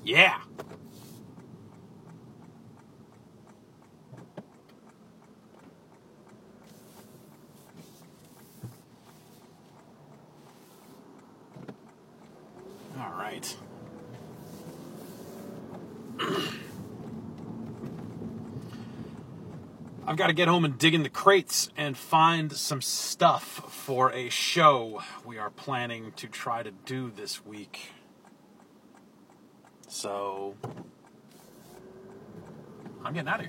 Yeah. All right. I've got to get home and dig in the crates and find some stuff for a show we are planning to try to do this week. So, I'm getting out of here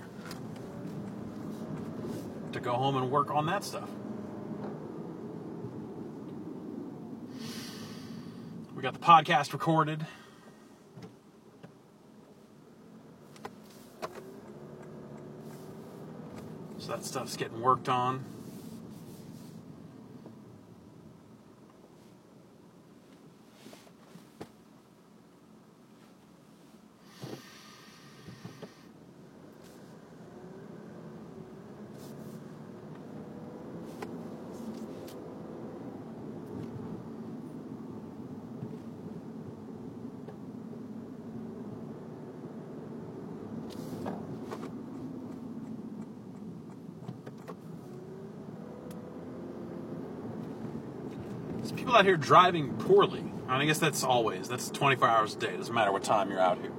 to go home and work on that stuff. We got the podcast recorded. So that stuff's getting worked on. There's people out here driving poorly. And I guess that's 24 hours a day. It doesn't matter what time you're out here.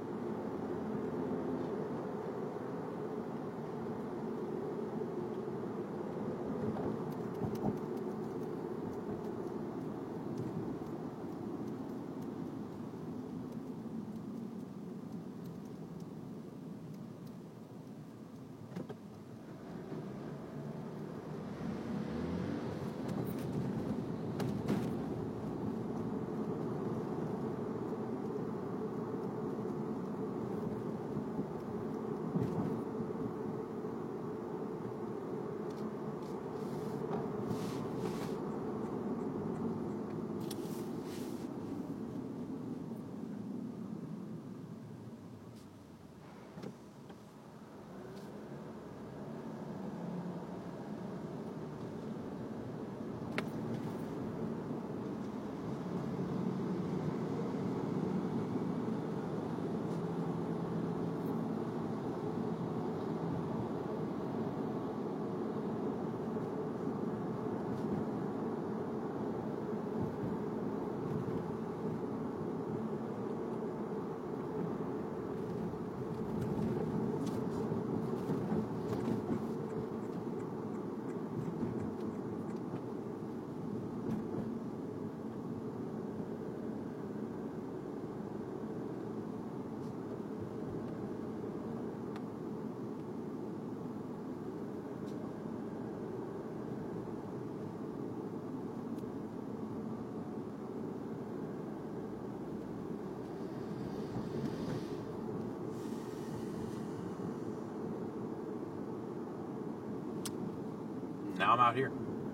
Now I'm out here.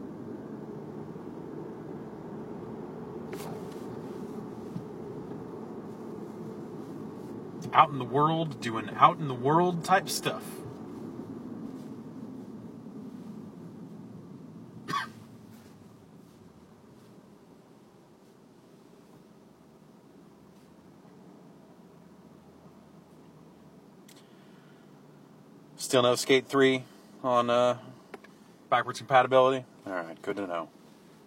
Out in the world, doing out in the world type stuff. Still no Skate 3 on backwards compatibility? Alright, good to know.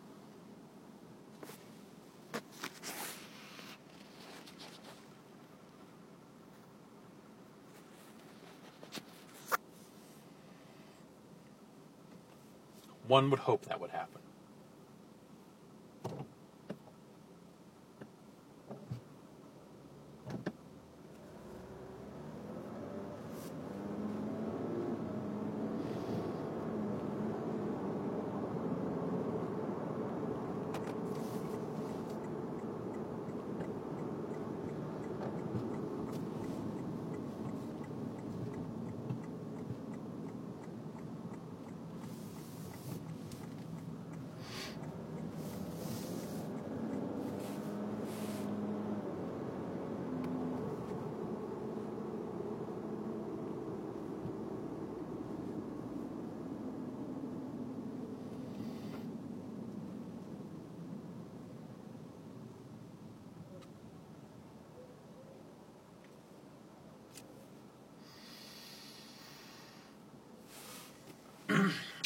One would hope that would happen.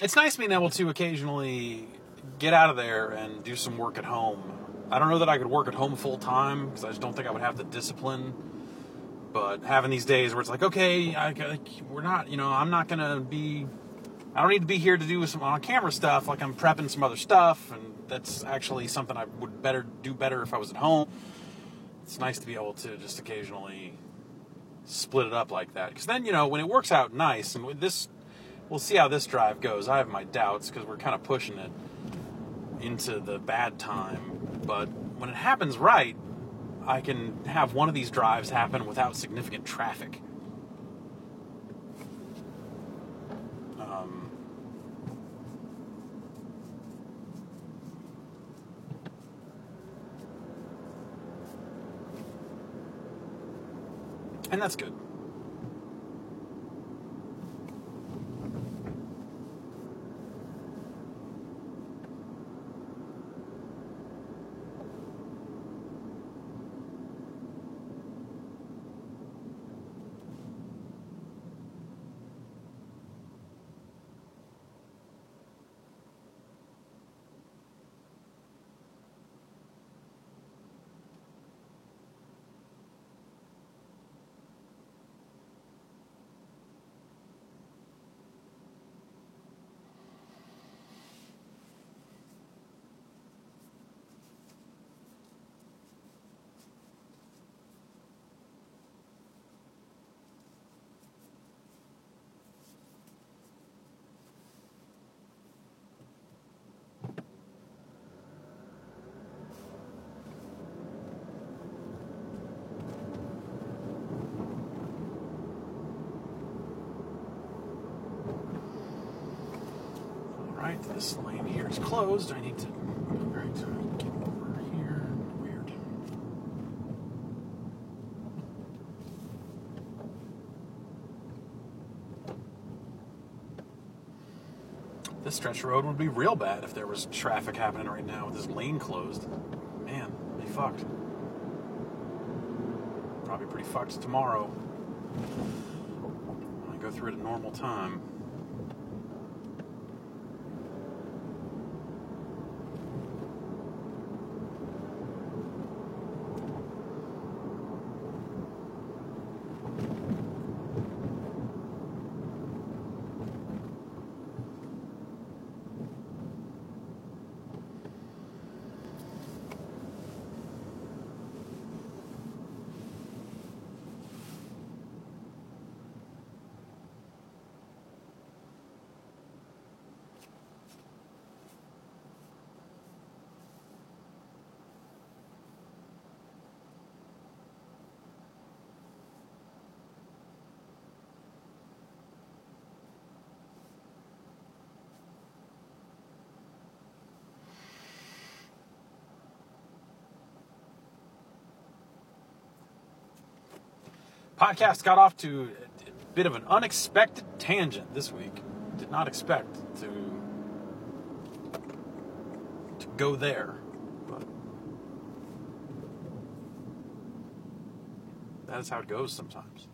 it's nice being able to occasionally get out of there and do some work at home. I don't know that I could work at home full time because I just don't think I would have the discipline. But having these days where it's like, okay, we're not, I'm not going to be, I don't need to be here to do some on camera stuff. Like I'm prepping some other stuff, and that's actually something I would do better if I was at home. It's nice to be able to just occasionally split it up like that. Because then, when it works out nice, and we'll see how this drive goes. I have my doubts because we're kind of pushing it into the bad time. But when it happens right, I can have one of these drives happen without significant traffic. And that's good. Alright, this lane here is closed. I need to get over here. Weird. This stretch of road would be real bad if there was traffic happening right now with this lane closed. Man, they fucked. Probably pretty fucked tomorrow. I go through it at normal time. Podcast got off to a bit of an unexpected tangent this week. Did not expect to go there, but that is how it goes sometimes.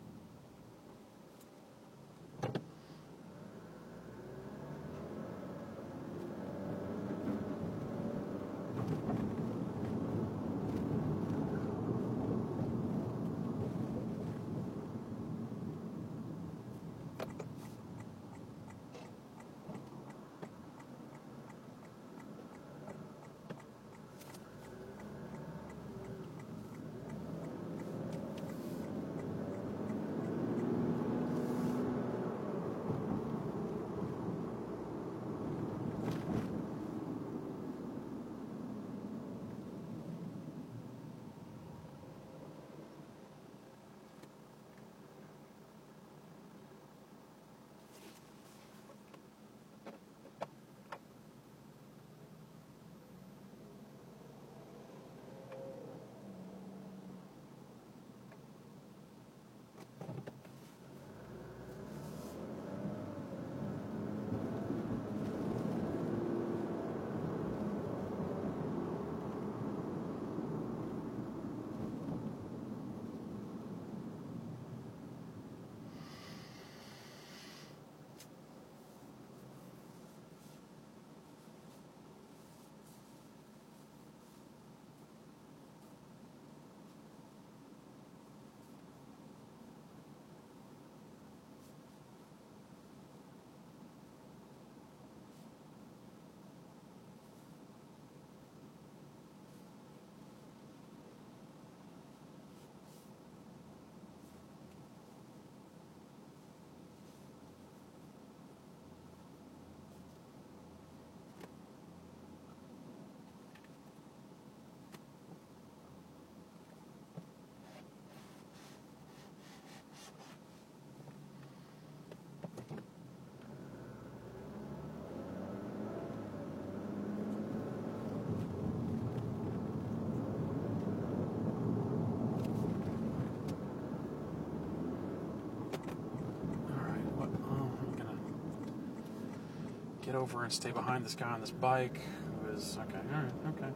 get over and stay behind this guy on this bike who is, okay, alright, okay.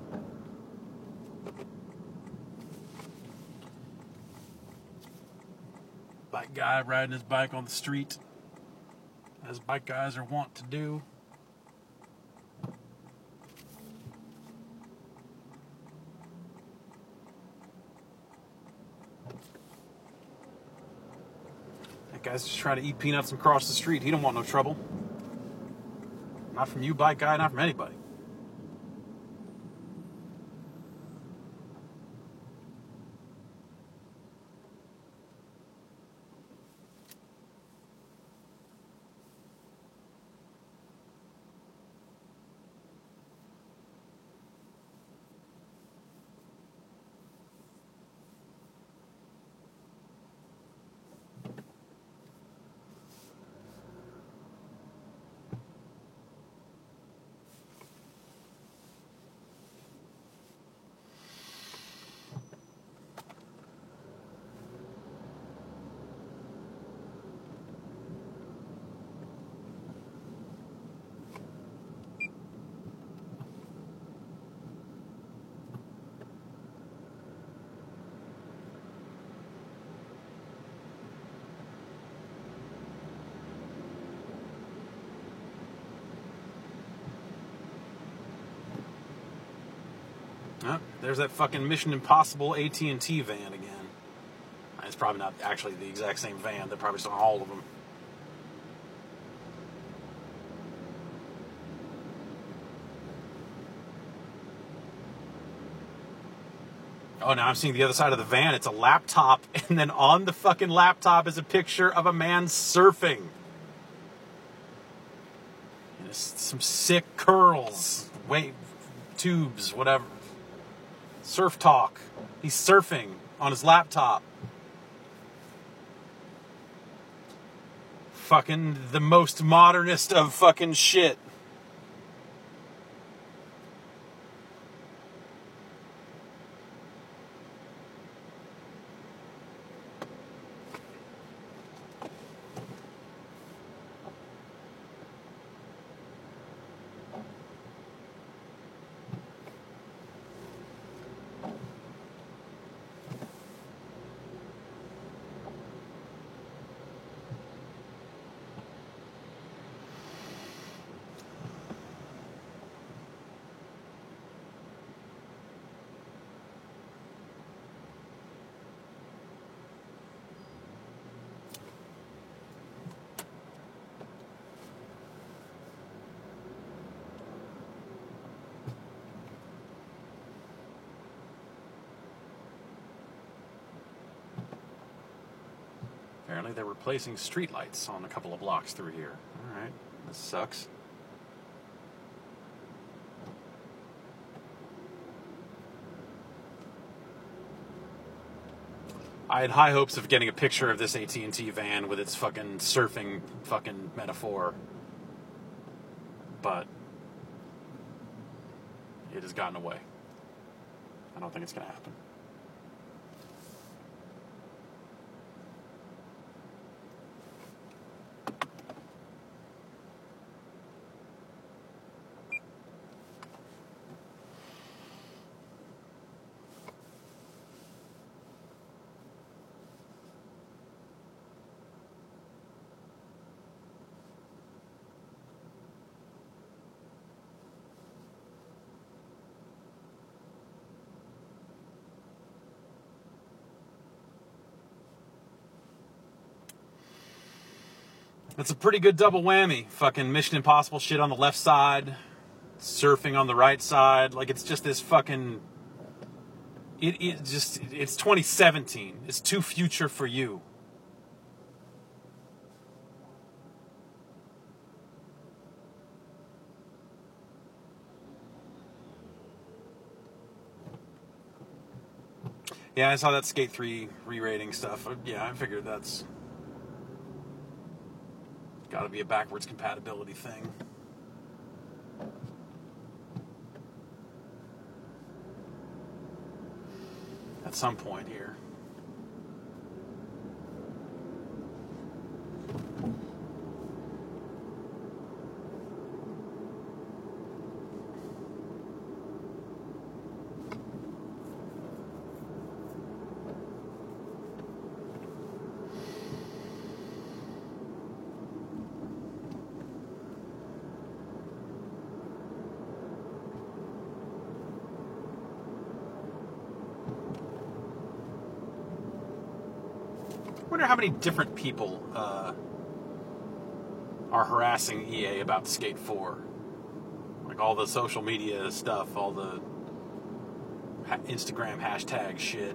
Bike guy riding his bike on the street, as bike guys are wont to do. That guy's just trying to eat peanuts and cross the street. He don't want no trouble. Not from you, bike guy, not from anybody. Oh, there's that fucking Mission Impossible AT&T van again. It's probably not actually the exact same van. They're probably on all of them. Oh, now I'm seeing the other side of the van. It's a laptop, and then on the fucking laptop is a picture of a man surfing. And some sick curls, wave tubes, whatever. Surf talk. He's surfing on his laptop. Fucking the most modernist of fucking shit. Apparently they're replacing streetlights on a couple of blocks through here. Alright, this sucks. I had high hopes of getting a picture of this AT&T van with its fucking surfing fucking metaphor. But it has gotten away. I don't think it's going to happen. It's a pretty good double whammy. Fucking Mission Impossible shit on the left side, surfing on the right side. Like, it's just this fucking... It's 2017. It's too future for you. Yeah, I saw that Skate 3 re-rating stuff. Yeah, I figured that's got to be a backwards compatibility thing. At some point here. wonder how many different people are harassing EA about Skate 4. Like all the social media stuff, all the Instagram hashtag shit.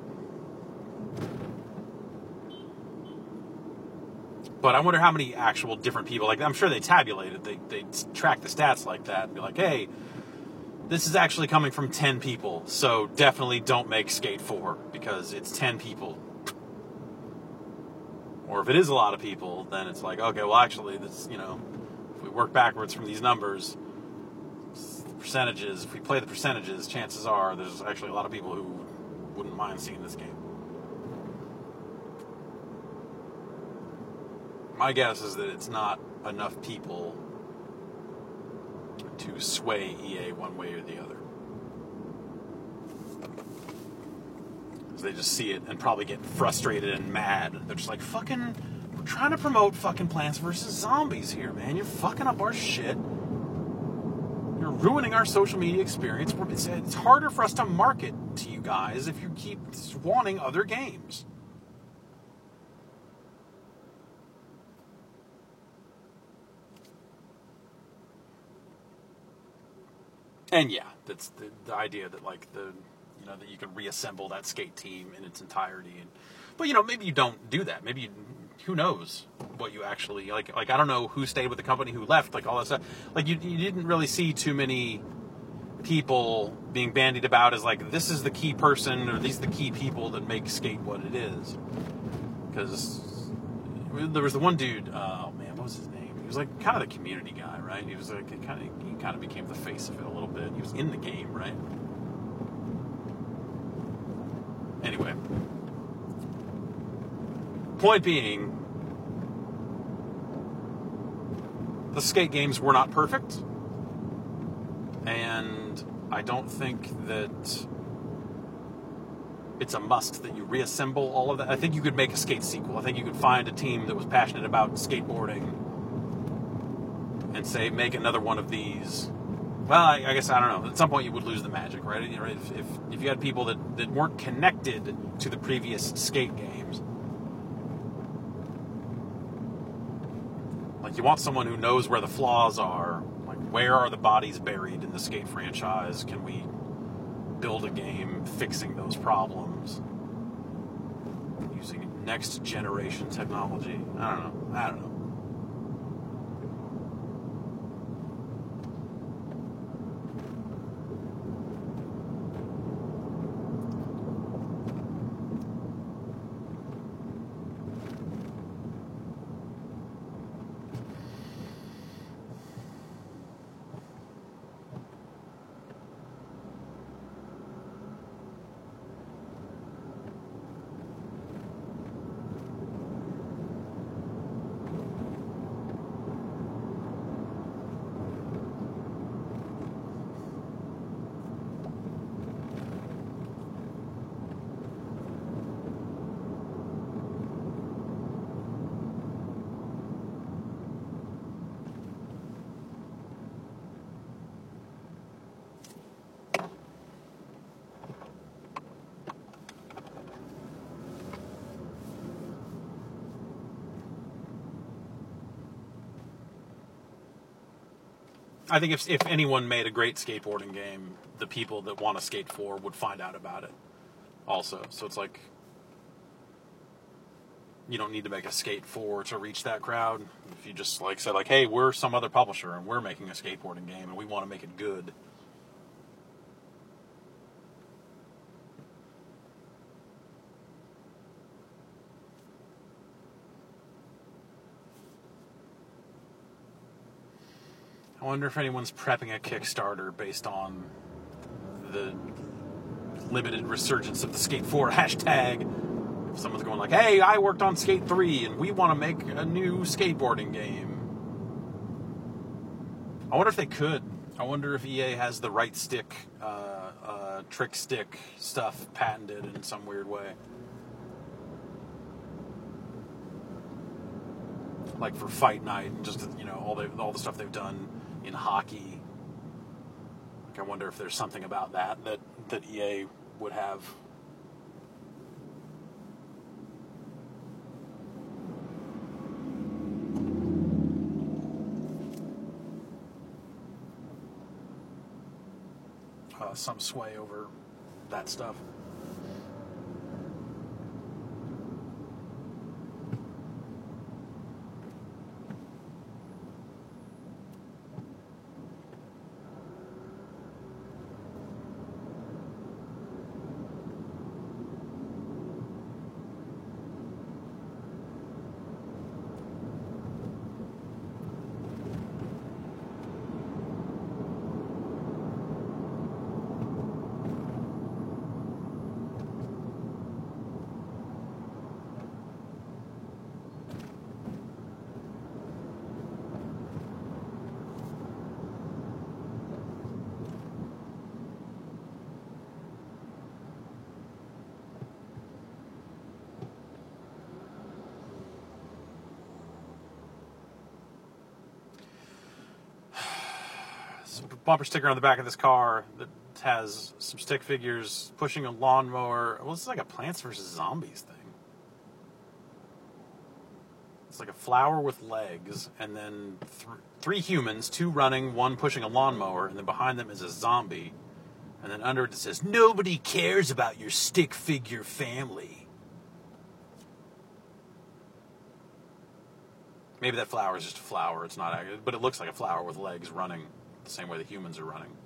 But I wonder how many actual different people, like I'm sure they tabulate it, they track the stats like that and be like, hey, this is actually coming from 10 people, so definitely don't make Skate 4 because it's 10 people. Or if it is a lot of people, then it's like, okay, well actually, this, if we work backwards from these numbers, the percentages, if we play the percentages, chances are there's actually a lot of people who wouldn't mind seeing this game. My guess is that it's not enough people to sway EA one way or the other. Because they just see it and probably get frustrated and mad. They're just like, we're trying to promote fucking Plants vs. Zombies here, man. You're fucking up our shit. You're ruining our social media experience. It's harder for us to market to you guys if you keep wanting other games. And yeah, that's the idea that that you can reassemble that skate team in its entirety. But maybe you don't do that. Maybe who knows what you actually like. I don't know who stayed with the company, who left, like all that stuff. Like you didn't really see too many people being bandied about as like this is the key person or these are the key people that make Skate what it is. Because there was the one dude. Oh man, what was his name? He was like kind of the community guy, right? He was like he kind of became the face of it a little bit. He was in the game, right? Anyway, point being, the skate games were not perfect, and I don't think that it's a must that you reassemble all of that. I think you could make a skate sequel. I think you could find a team that was passionate about skateboarding and say, make another one of these. Well, I guess, I don't know. At some point you would lose the magic, right? If you had people that weren't connected to the previous skate games. Like, you want someone who knows where the flaws are. Like, where are the bodies buried in the skate franchise? Can we build a game fixing those problems? Using next generation technology. I don't know. I think if anyone made a great skateboarding game, the people that want to Skate 4 would find out about it also. So it's like, you don't need to make a Skate 4 to reach that crowd. If you just said hey, we're some other publisher and we're making a skateboarding game and we want to make it good. I wonder if anyone's prepping a Kickstarter based on the limited resurgence of the Skate 4 hashtag. If someone's going hey, I worked on Skate 3 and we want to make a new skateboarding game. I wonder if they could. I wonder if EA has the right stick, trick stick stuff patented in some weird way. Like for Fight Night and just, all the stuff they've done in hockey. I wonder if there's something about that EA would have. some sway over that stuff. Bumper sticker on the back of this car that has some stick figures pushing a lawnmower. Well, this is like a Plants vs. Zombies thing. It's like a flower with legs, and then three humans, 2 running, 1 pushing a lawnmower, and then behind them is a zombie. And then under it says, "Nobody cares about your stick figure family." Maybe that flower is just a flower. It's not, but it looks like a flower with legs running the same way the humans are running.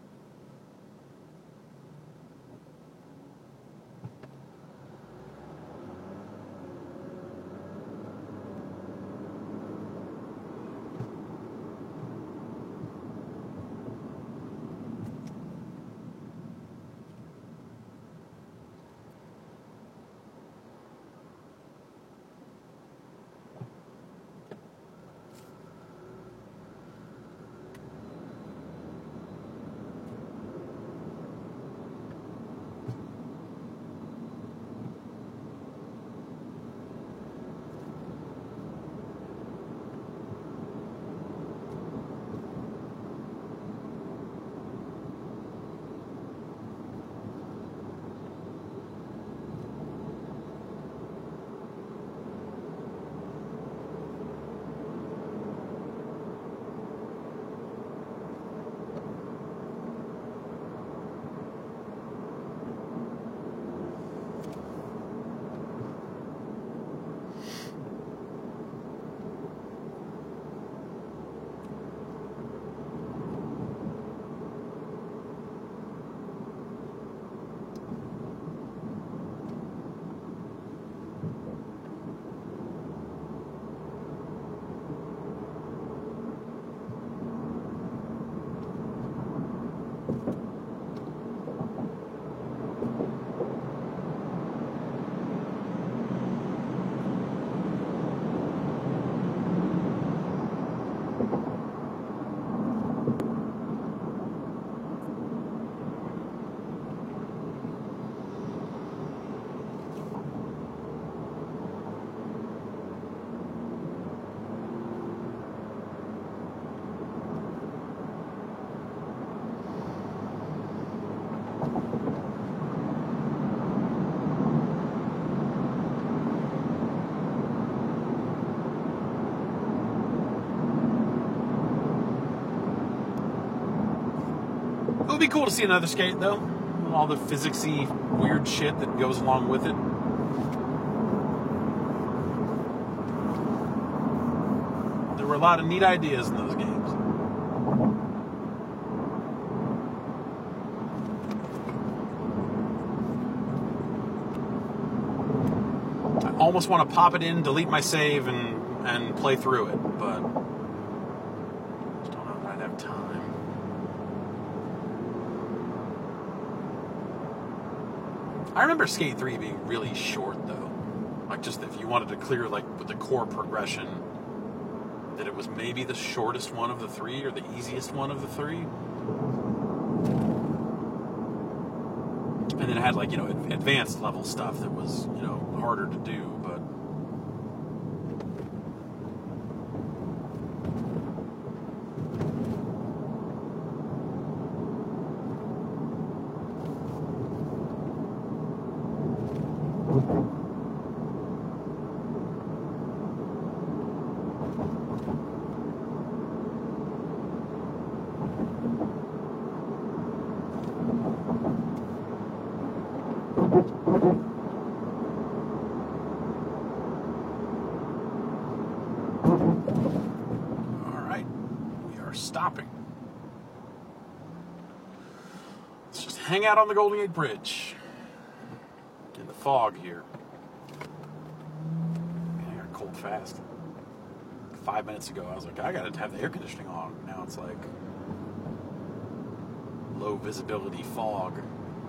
It would be cool to see another skate, though. All the physicsy weird shit that goes along with it. There were a lot of neat ideas in those games. I almost want to pop it in, delete my save, and play through it, but just don't know if I'd have time. I remember Skate 3 being really short, though. Like, just if you wanted to clear, like, with the core progression, that it was maybe the shortest one of the 3 or the easiest one of the 3. And then it had, like, you know, advanced level stuff that was, you know, harder to do, but... All right, we are stopping. Let's just hang out on the Golden Gate Bridge in the fog here. Man, I got cold fast. 5 minutes ago, I was like, I gotta have the air conditioning on. Now it's like low visibility fog.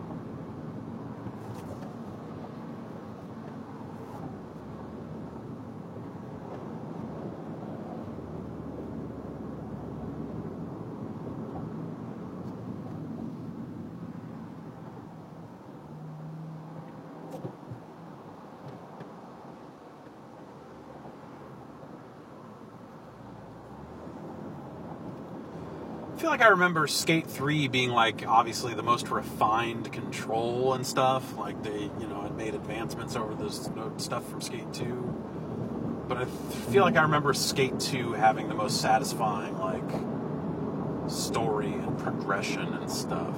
I feel like I remember Skate 3 being like obviously the most refined control and stuff. Like they, had made advancements over this stuff from Skate 2. But I feel like I remember Skate 2 having the most satisfying like story and progression and stuff.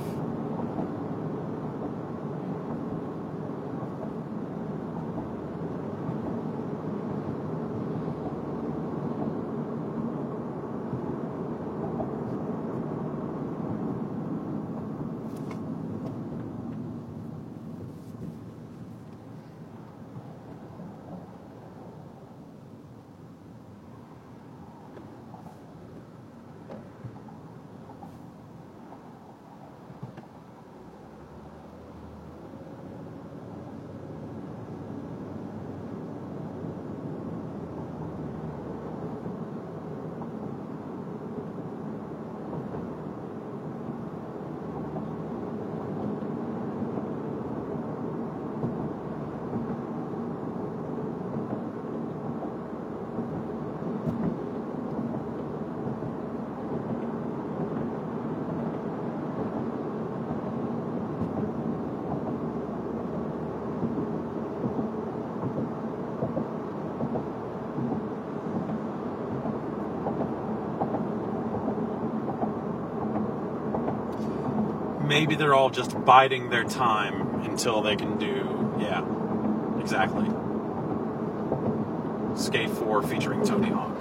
Maybe they're all just biding their time until they can do, yeah, exactly. Skate 4 featuring Tony Hawk.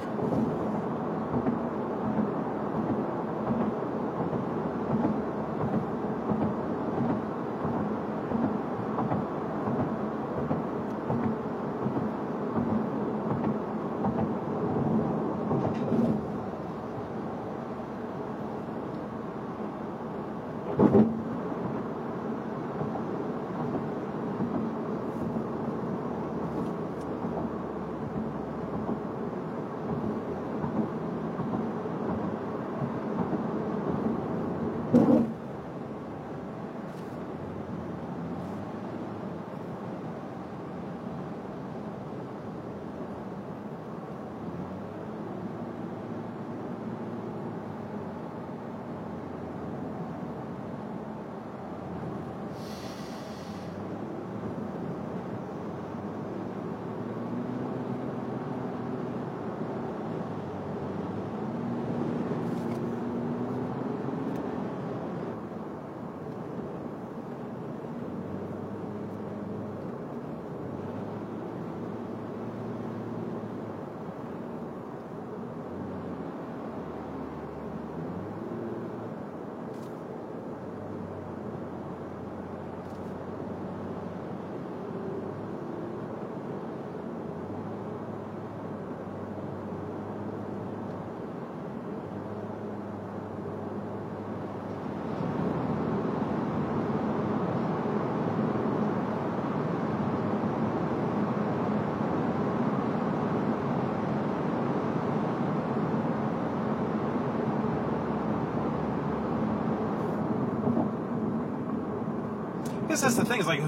I guess that's the thing. Is like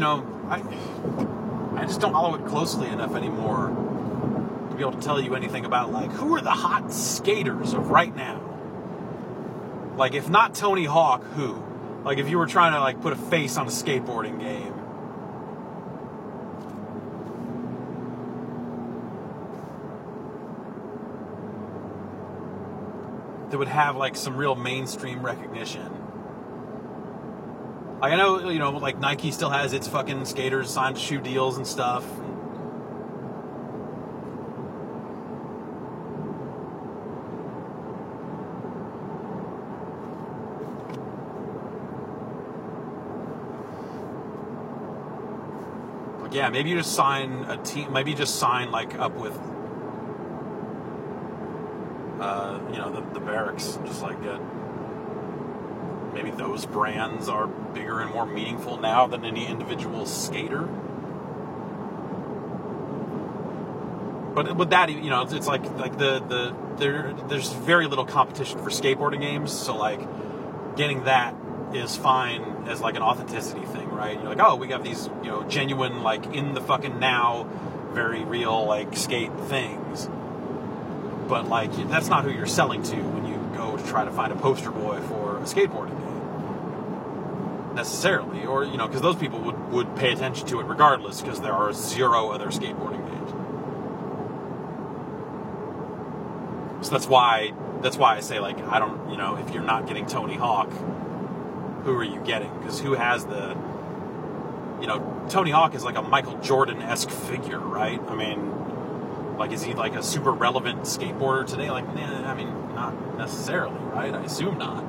I just don't follow it closely enough anymore to be able to tell you anything about like who are the hot skaters of right now. Like if not Tony Hawk, who? Like if you were trying to like put a face on a skateboarding game. That would have like some real mainstream recognition. Like, I know, you know, like, Nike still has its fucking skaters signed shoe deals and stuff. Like, yeah, maybe you just sign a team, maybe you just sign, like, up with, you know, the Barracks, just like it. Maybe those brands are bigger and more meaningful now than any individual skater. But with that, you know, it's like there's very little competition for skateboarding games, so like getting that is fine as like an authenticity thing, right? You're like, oh, we got these, you know, genuine, like, in the fucking now, very real, like, skate things. But like that's not who you're selling to when you go to try to find a poster boy for a skateboarding game, necessarily. Or, you know, because those people would pay attention to it regardless, because there are 0 other skateboarding games. So that's why I say, like, I don't, you know, if you're not getting Tony Hawk, who are you getting? Because who has the, you know, Tony Hawk is like a Michael Jordan-esque figure, right? I mean, like, is he like a super relevant skateboarder today? Like, nah, I mean, not necessarily, right? I assume not.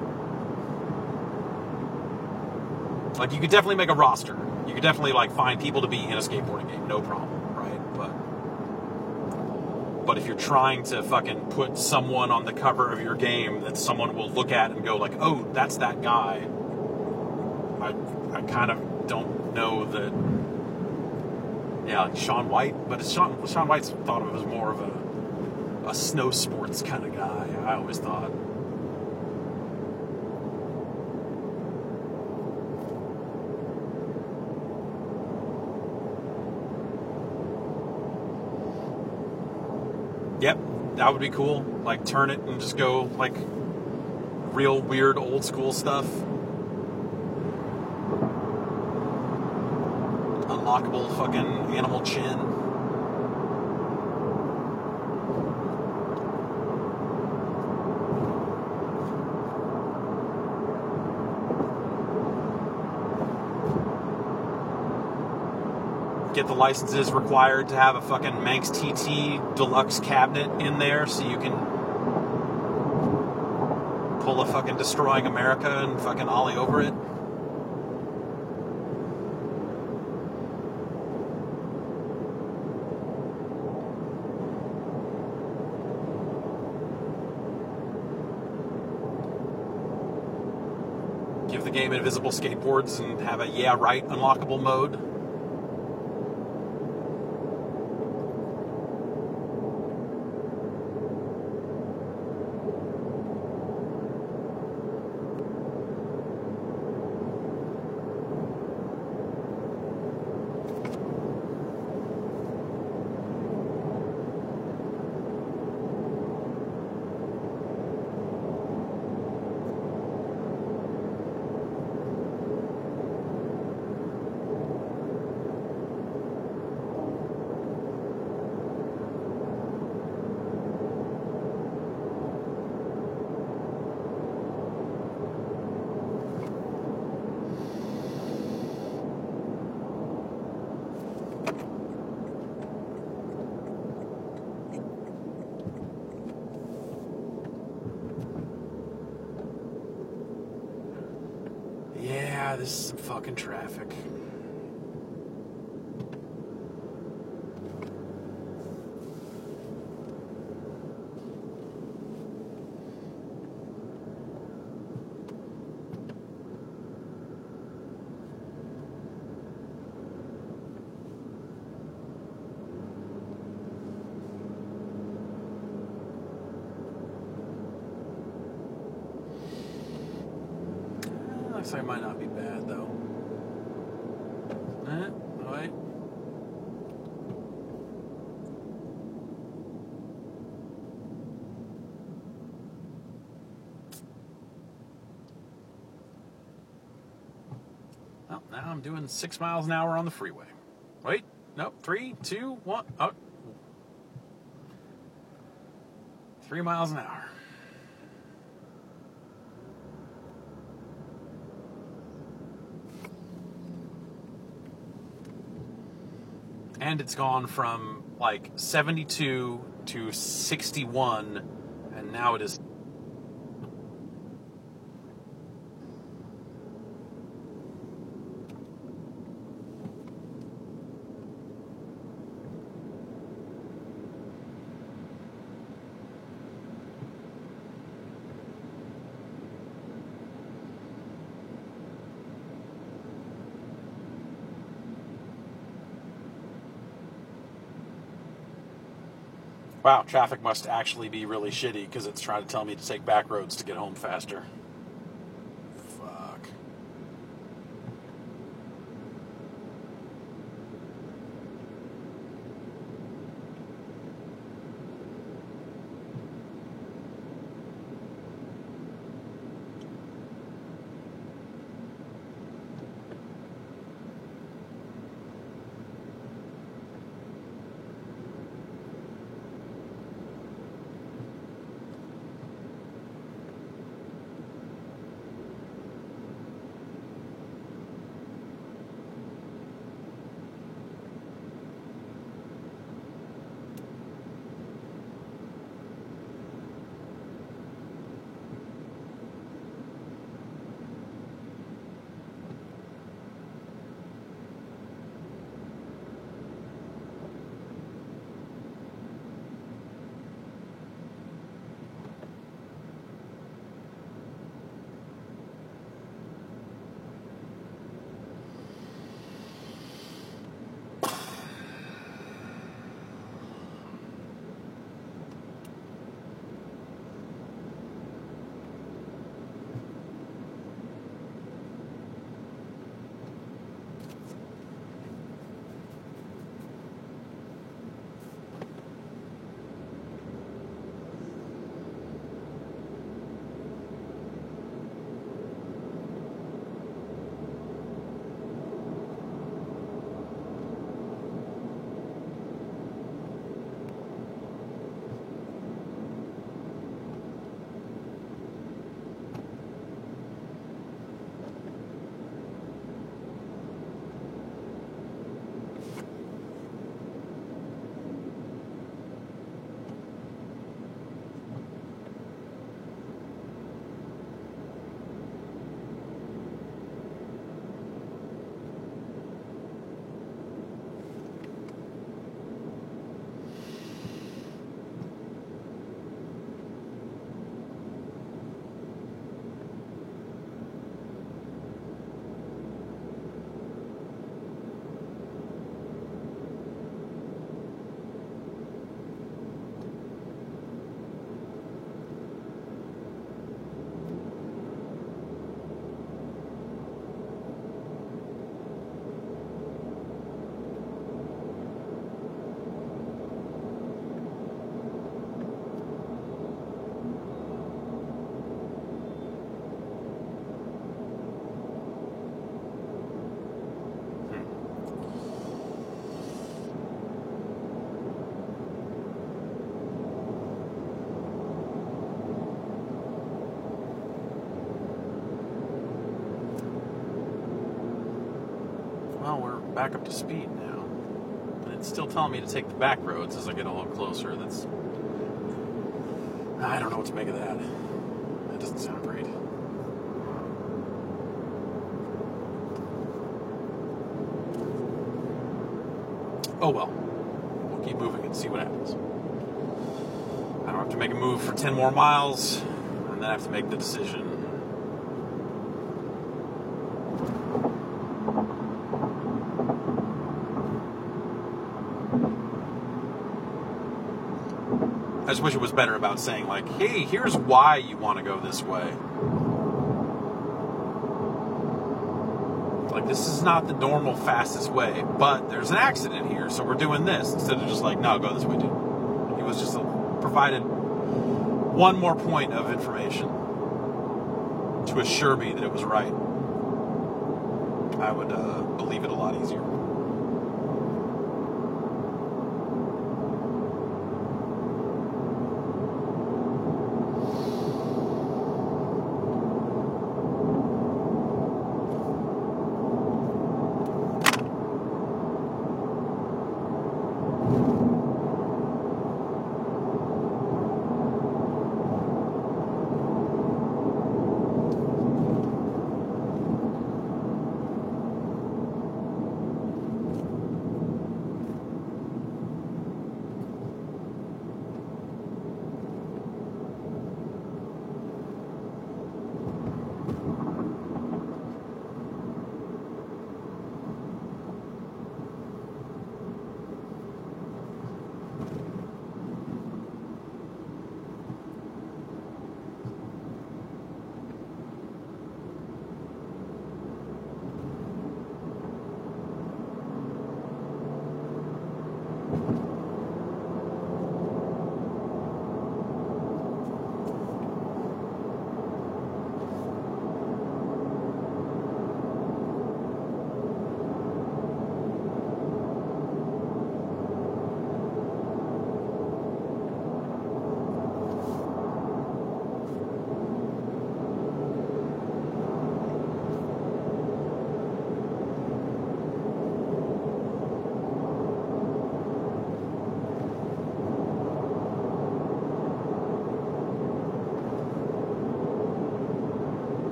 Like, you could definitely make a roster. You could definitely, like, find people to be in a skateboarding game, no problem, right? But if you're trying to fucking put someone on the cover of your game that someone will look at and go like, oh, that's that guy, I kind of don't know that. Yeah, like Shaun White, but Shaun White's thought of as more of a snow sports kind of guy, I always thought. Yep, that would be cool. Like, turn it and just go, like, real weird old school stuff. Unlockable fucking animal chin. Get the licenses required to have a fucking Manx TT deluxe cabinet in there so you can pull a fucking Destroying America and fucking ollie over it. Give the game invisible skateboards and have a yeah right unlockable mode. Yeah, this is some fucking traffic. Looks like it might not be bad, though. Wait. Well, now I'm doing 6 miles an hour on the freeway. Wait, nope, 3, 2, 1, oh. 3 miles an hour. – and it's gone from like 72 to 61, and now it is. Wow, traffic must actually be really shitty because it's trying to tell me to take back roads to get home faster. Fuck. Well, we're back up to speed now. But it's still telling me to take the back roads as I get a little closer. I don't know what to make of that. That doesn't sound great. Oh well. We'll keep moving and see what happens. I don't have to make a move for 10 more miles, and then I have to make the decision. I just wish it was better about saying, like, hey, here's why you want to go this way. Like, this is not the normal fastest way, but there's an accident here, so we're doing this. Instead of just like, no, go this way, dude. He was just provided one more point of information to assure me that it was right. I would believe it a lot easier.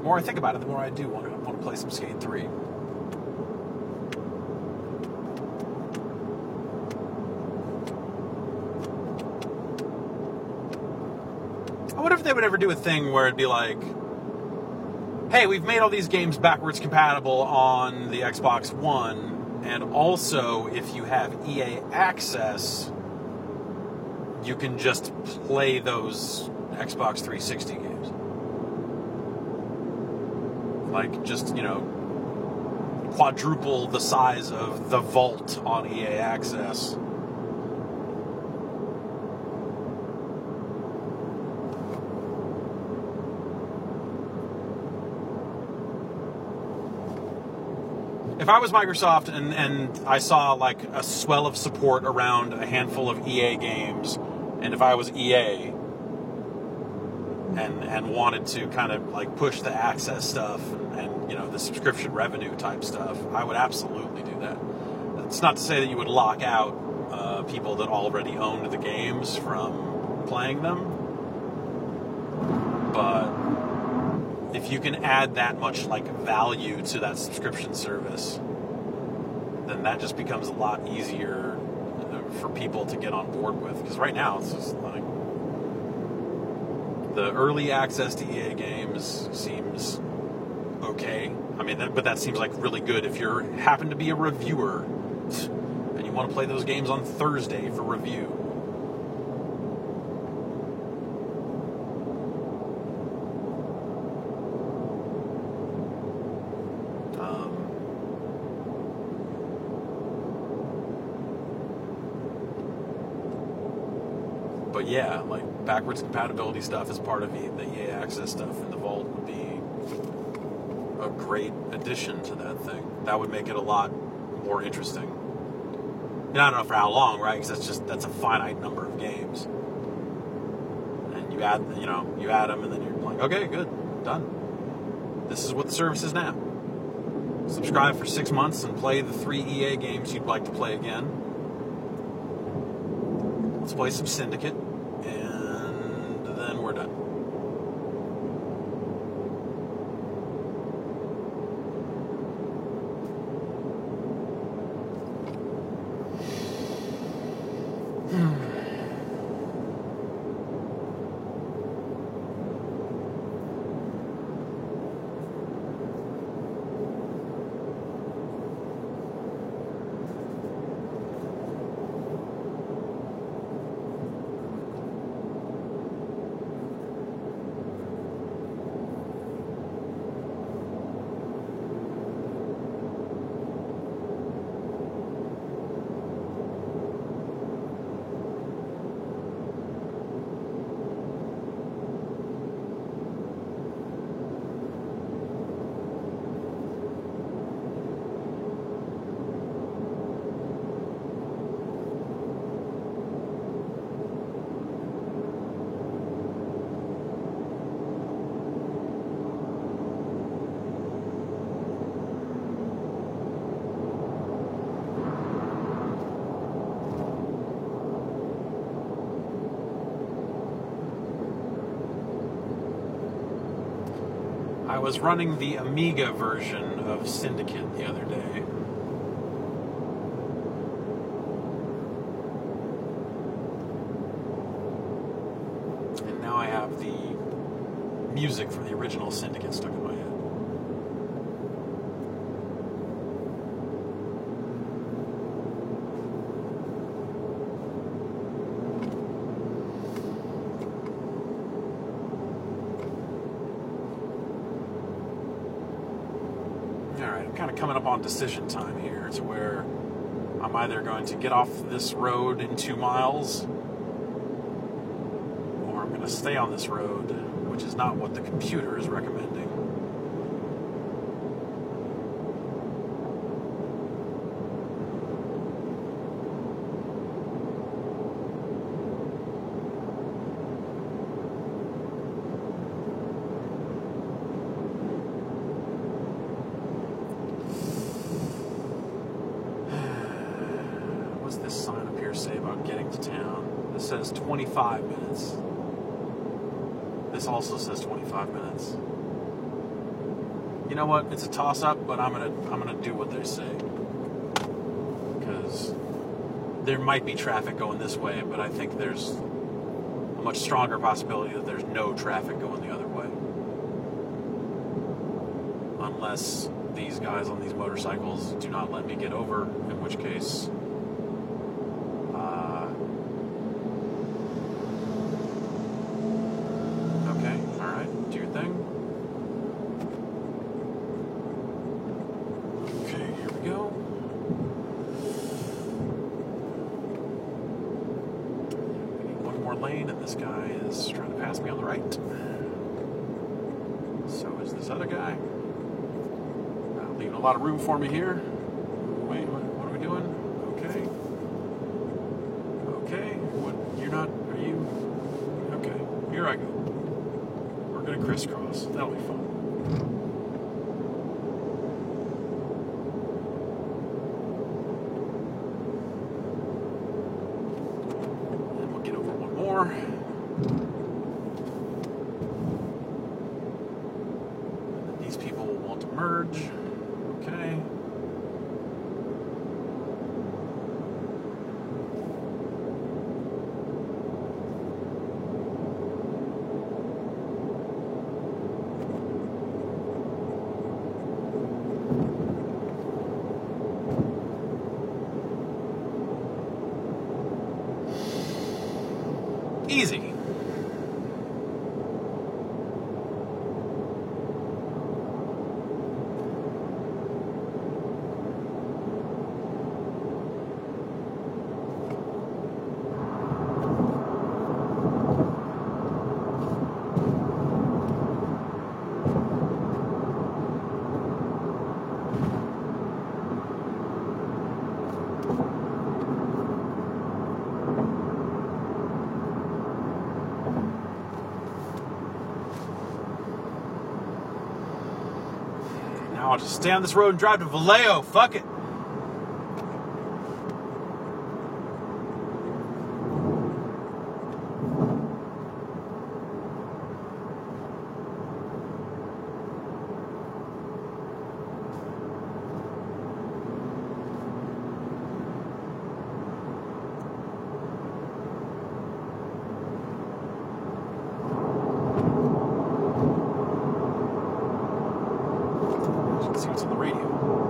more I think about it, the more I do want to play some Skate 3. I wonder if they would ever do a thing where it'd be like, hey, we've made all these games backwards compatible on the Xbox One, and also if you have EA Access, you can just play those Xbox 360 games. Like, just, quadruple the size of the vault on EA Access. If I was Microsoft and I saw like a swell of support around a handful of EA games, and if I was EA and wanted to kind of like push the access stuff and the subscription revenue type stuff, I would absolutely do that. It's not to say that you would lock out people that already owned the games from playing them, but if you can add that much like value to that subscription service, then that just becomes a lot easier for people to get on board with. Because right now it's just like the early access to EA games seems okay. I mean, but that seems like really good if you happen to be a reviewer and you want to play those games on Thursday for review. But yeah, like backwards compatibility stuff as part of the EA Access stuff in the Vault would be a great addition to that thing. That would make it a lot more interesting. And I don't know for how long, right? Because that's a finite number of games. And you add them, and then you're like, okay, good, done. This is what the service is now. Subscribe for 6 months and play the 3 EA games you'd like to play again. Let's play some Syndicate, and then we're done. I was running the Amiga version of Syndicate the other day. And now I have the music from the original Syndicate stuck in my head. Kind of coming up on decision time here to where I'm either going to get off this road in 2 miles or I'm going to stay on this road, which is not what the computer is recommending. Sign up here say about getting to town. This says 25 minutes. This also says 25 minutes. you know what? It's a toss-up, but I'm gonna do what they say, because there might be traffic going this way, but I think there's a much stronger possibility that there's no traffic going the other way, unless these guys on these motorcycles do not let me get over, in which case okay, alright, do your thing. Okay, here we go. We need one more lane, and this guy is trying to pass me on the right. So is this other guy. Leaving a lot of room for me here. Wait, what are we doing? Okay. Okay. What? You're not. Are you? Okay. Here I go. We're gonna crisscross. That'll be fun. And we'll get over one more. And these people will want to merge. Okay. Easy. Now I'll just stay on this road and drive to Vallejo. Fuck it. See what's on the radio.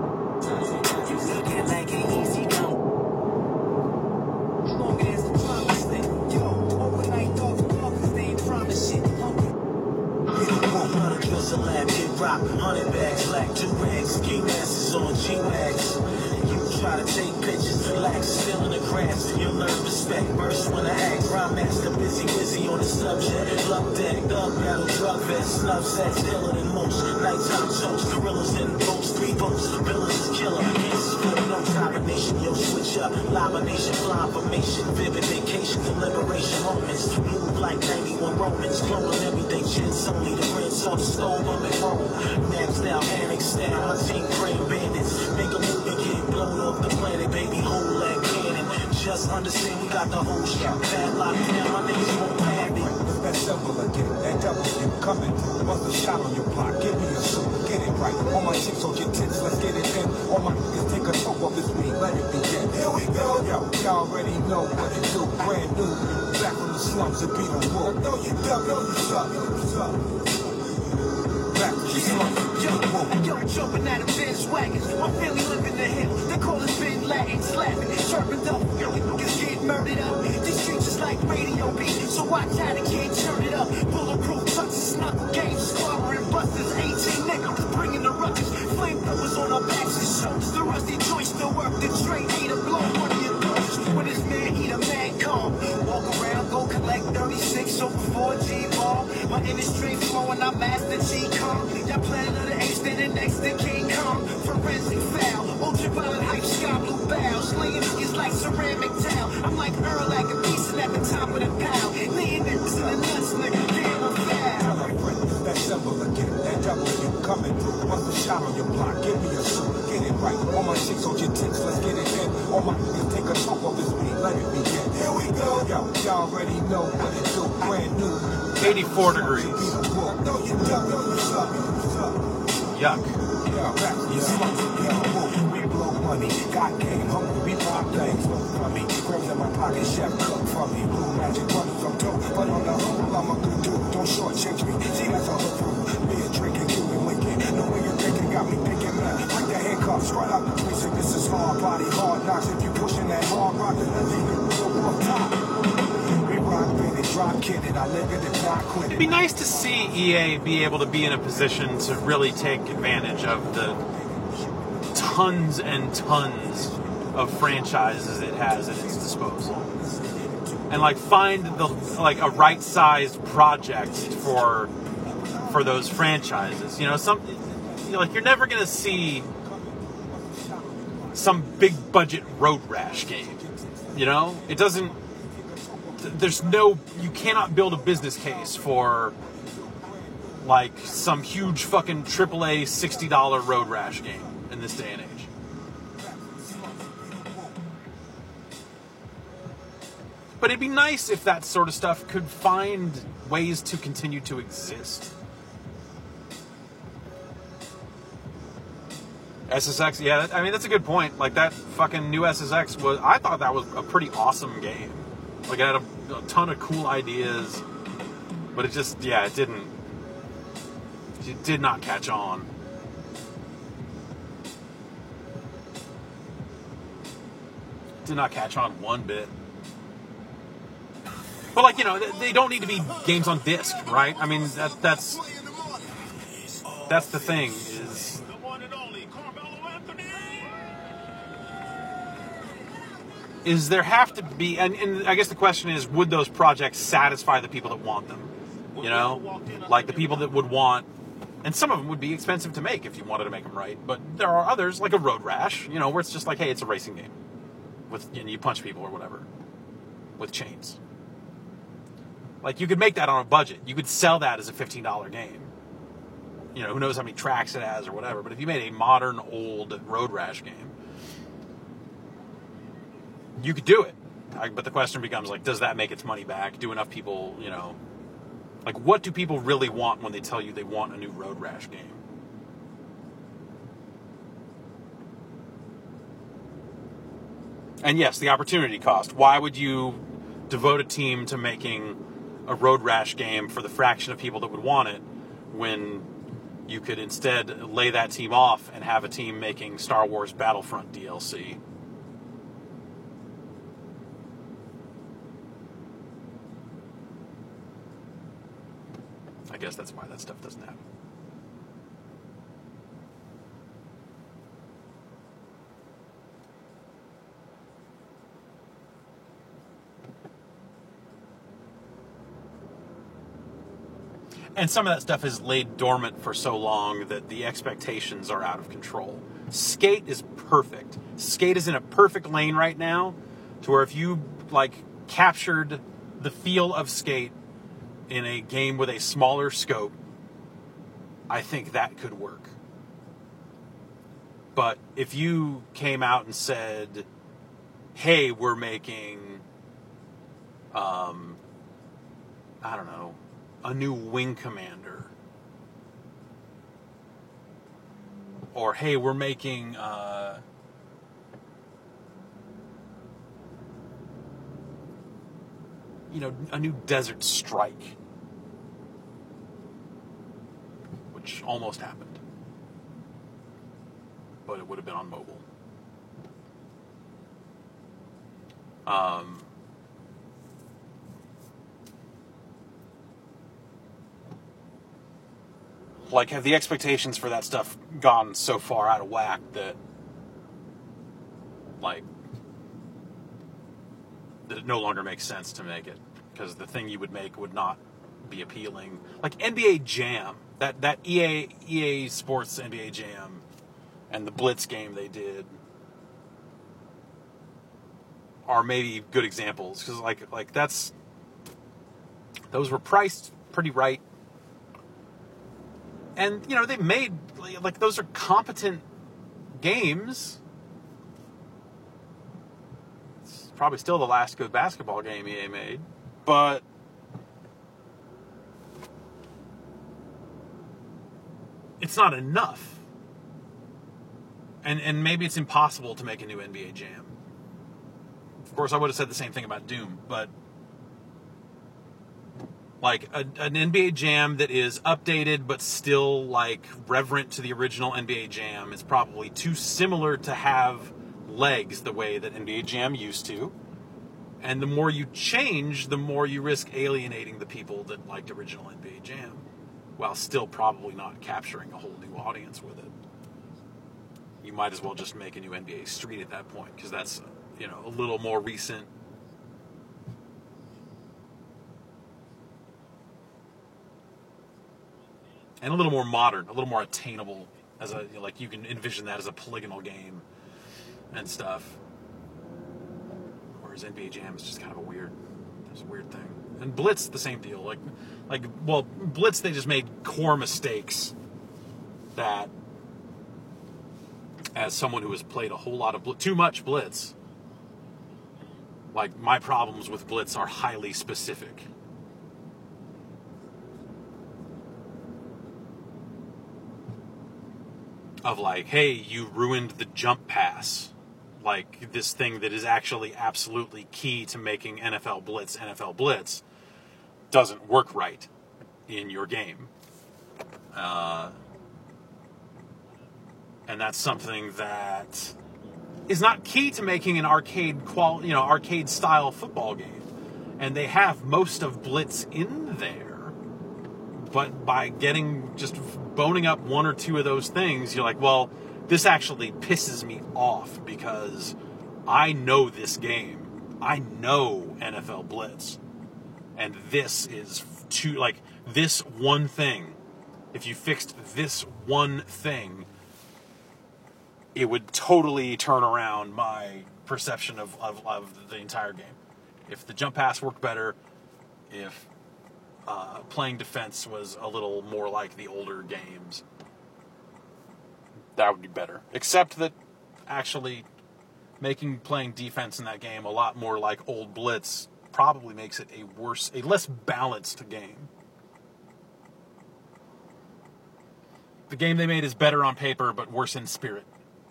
Rock, 100 bags, black 2 rags, ski masses on G-Wags. You try to take pictures, relax, still in the grass. You'll learn respect, burst when I act. Rhyme master, busy on the subject. Love deck, dog battle, drug vest, snuff set, stiller than most. Nighttime jokes, gorillas in boats, 3 boats, villas is killer. Kansas, flip notes, combination, yo, switch up. Libination, fly formation, vivid vacation, deliberation moments. Move like 91 Romans, cloning everything, chins only. The rinse on the stove, I'm at home. Nab style, panic style, my team praying bandits. Make a move and get blown off the planet, baby, whole leg cannon. Just understand we got the whole shot. Bad lockdown, my niggas won't panic. That simple again, that double you coming. Bust a shot on your block, give me a suit, get it right. All my chicks on your tits, let's get it in. All my niggas take a toke of this weed, let it begin. Here we go, yo, y'all already know what to do. Brand new, back from the slums and beat on wood. Throw you duck, throw you suck, back from the slums and beat on wood. Yo, jumping out of Benz wagons, my family live in the hill. They call us Bin Laden, slapping, chirping up. Yo, niggas get murdered up. These streets is like radio beat, so watch how the kid turn it up. Bulletproof touches, knuckle games, squabber and busters, 18 niggas bringing the ruckus. Flamethrowers on our backs and shoulders. The rusty joints still work the trade, hate a blow one of your throats. When this man eat a man calm, walk around, go collect 36 over 4G ball. My industry flowing, I master G-Con. Y'all planet of the apes, standing next to King Kong. Forensic foul, ultraviolet hype, sky blue bow. Slaying niggas like ceramic towel. I'm like Earl like a piece at the top of the pile. Leading niggas in the nuts, nigga, damn I'm foul. Tell a friend, that symbol again, that double you coming. Bust a shot on your block, give me a suit, get it right. All my chicks on your tits, let's get it in. All my niggas take a toke of this weed, let it begin. Here we go, yo, y'all already know what to do. Brand new, 84 degrees. Throw you duck, throw you suck. Yuck. Yeah, back to your slums. Yeah, whoa, we blow money. Got game, hungry, we pop things. Look for me. Grams in my pocket, chef cook for me. Blue magic brothers, I'm dope. But on the whole, I'm a good dude. Don't shortchange me. See, that's all the proof. Beer drinking, Cuban winking. The way you're thinking got me thinking, man. Break the handcuffs right out the precinct. This is hard body, hard knocks. If you pushing that hard rock, then I leave it real up top. We rock, baby, drop kidding. I live it and not quit it. It'd be nice to see EA be able to be in a position to really take advantage of the tons and tons of franchises it has at its disposal, and like find a right-sized project for those franchises. You know, like you're never gonna see some big budget road rash game. You know, it doesn't. You cannot build a business case for like some huge fucking AAA $60 road rash game in this day and age. But it'd be nice if that sort of stuff could find ways to continue to exist. SSX, yeah, I mean, that's a good point. Like, that fucking new SSX I thought that was a pretty awesome game. Like, it had a ton of cool ideas, but it just, yeah, it did not catch on. It did not catch on one bit. But, like, you know, they don't need to be games on disc, right? I mean, that's the thing, is there have to be, and I guess the question is, would those projects satisfy the people that want them? You know? Like, the people that would want, and some of them would be expensive to make if you wanted to make them right, but there are others, like a Road Rash, you know, where it's just like, hey, it's a racing game. You punch people or whatever. With chains. Like, you could make that on a budget. You could sell that as a $15 game. You know, who knows how many tracks it has or whatever. But if you made a modern, old Road Rash game, you could do it. But the question becomes, like, does that make its money back? Do enough people, you know... Like, what do people really want when they tell you they want a new Road Rash game? And yes, the opportunity cost. Why would you devote a team to making a Road Rash game for the fraction of people that would want it when you could instead lay that team off and have a team making Star Wars Battlefront DLC? I guess that's why that stuff doesn't happen. And some of that stuff is laid dormant for so long that the expectations are out of control. Skate is perfect. Skate is in a perfect lane right now to where if you, like, captured the feel of Skate in a game with a smaller scope, I think that could work. But if you came out and said, hey, we're making, I don't know, a new Wing Commander. Or, hey, we're making, you know, a new Desert Strike. Which almost happened. But it would have been on mobile. Like, have the expectations for that stuff gone so far out of whack that, like, that it no longer makes sense to make it? Because the thing you would make would not be appealing. Like NBA Jam, that EA Sports NBA Jam, and the Blitz game they did are maybe good examples. Because, like that's... Those were priced pretty right. And, you know, they made, like, those are competent games. It's probably still the last good basketball game EA made. But it's not enough. And maybe it's impossible to make a new NBA Jam. Of course, I would have said the same thing about Doom, but like an NBA Jam that is updated but still like reverent to the original NBA Jam is probably too similar to have legs the way that NBA Jam used to. And the more you change, the more you risk alienating the people that liked original NBA Jam, while still probably not capturing a whole new audience with it. You might as well just make a new NBA Street at that point, because that's, you know, a little more recent. And a little more modern, a little more attainable, as a, you know, like you can envision that as a polygonal game and stuff. Whereas NBA Jam is just kind of a weird thing. And Blitz, the same deal. Well, Blitz, they just made core mistakes that, as someone who has played a whole lot of too much Blitz, like, my problems with Blitz are highly specific. Of like, hey, you ruined the jump pass. Like, this thing that is actually absolutely key to making NFL Blitz doesn't work right in your game. And that's something that is not key to making an arcade style football game. And they have most of Blitz in there. But by just boning up one or two of those things, you're like, well, this actually pisses me off because I know this game. I know NFL Blitz. And this is this one thing. If you fixed this one thing, it would totally turn around my perception of the entire game. If the jump pass worked better, if playing defense was a little more like the older games, that would be better. Except that actually playing defense in that game a lot more like old Blitz probably makes it a less balanced game. The game they made is better on paper, but worse in spirit.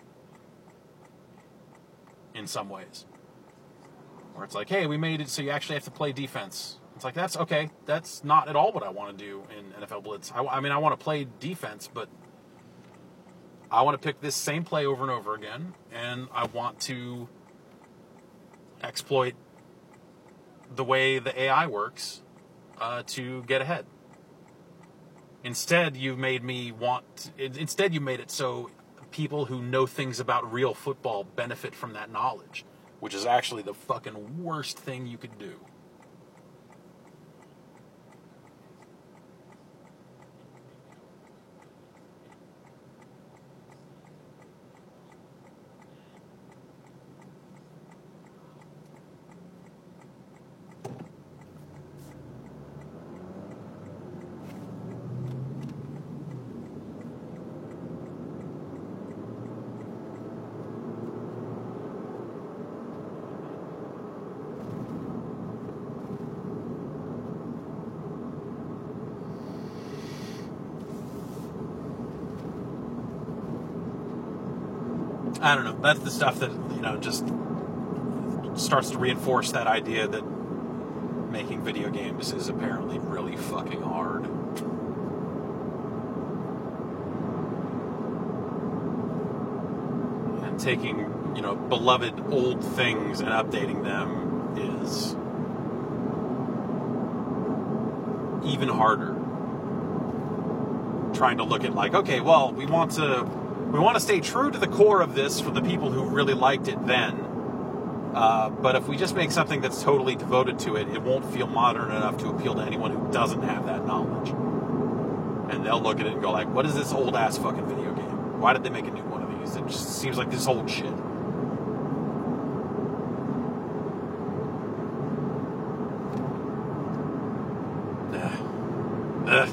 In some ways. Where it's like, hey, we made it so you actually have to play defense. It's like, that's okay. That's not at all what I want to do in NFL Blitz. I mean, I want to play defense, but I want to pick this same play over and over again, and I want to exploit the way the AI works to get ahead. Instead, you made it so people who know things about real football benefit from that knowledge, which is actually the fucking worst thing you could do. I don't know. That's the stuff that, just starts to reinforce that idea that making video games is apparently really fucking hard. And taking, beloved old things and updating them is even harder. Trying to look at okay, well, we want to stay true to the core of this for the people who really liked it then. But if we just make something that's totally devoted to it, it won't feel modern enough to appeal to anyone who doesn't have that knowledge. And they'll look at it and go what is this old-ass fucking video game? Why did they make a new one of these? It just seems like this old shit. Ugh.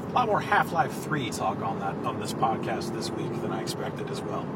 A lot more Half-Life 3 talk on this podcast this week than I expected as well.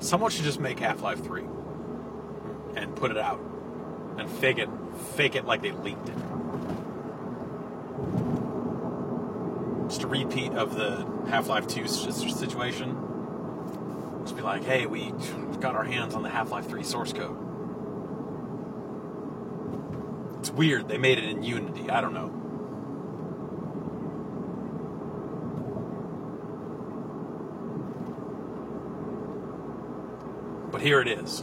Someone should just make Half-Life 3 and put it out and fake it like they leaked it. Just a repeat of the Half-Life 2 situation. Just be like, hey, we got our hands on the Half-Life 3 source code. It's weird. They made it in Unity. I don't know. But here it is.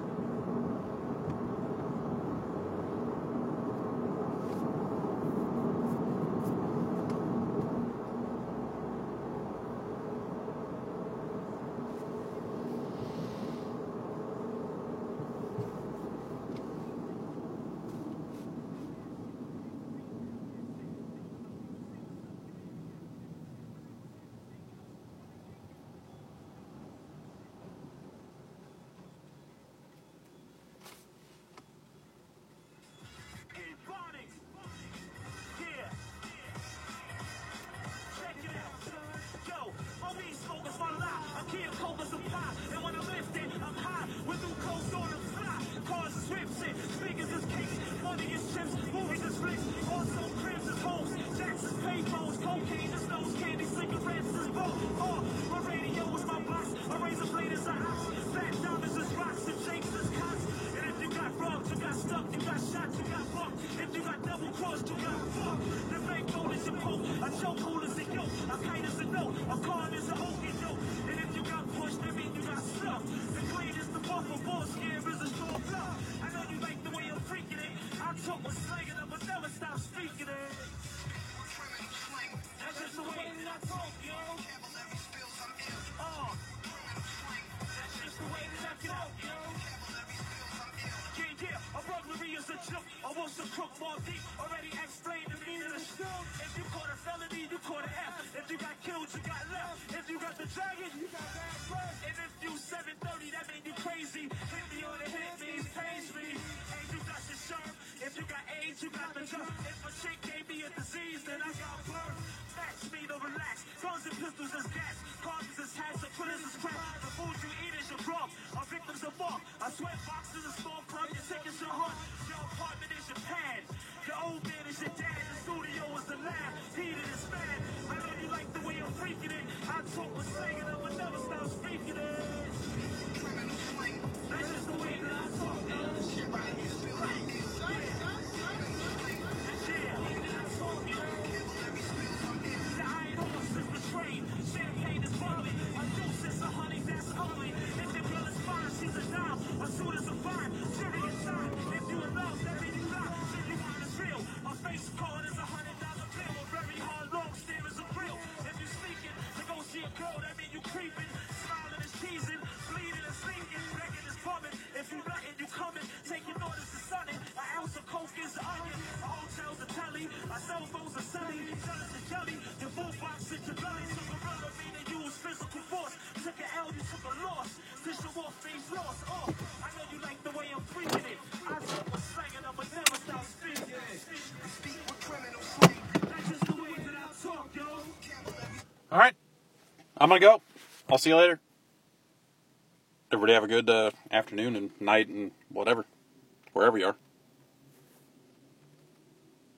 All right. I'm going to go. I'll see you later. Everybody have a good afternoon and night and whatever, wherever you are.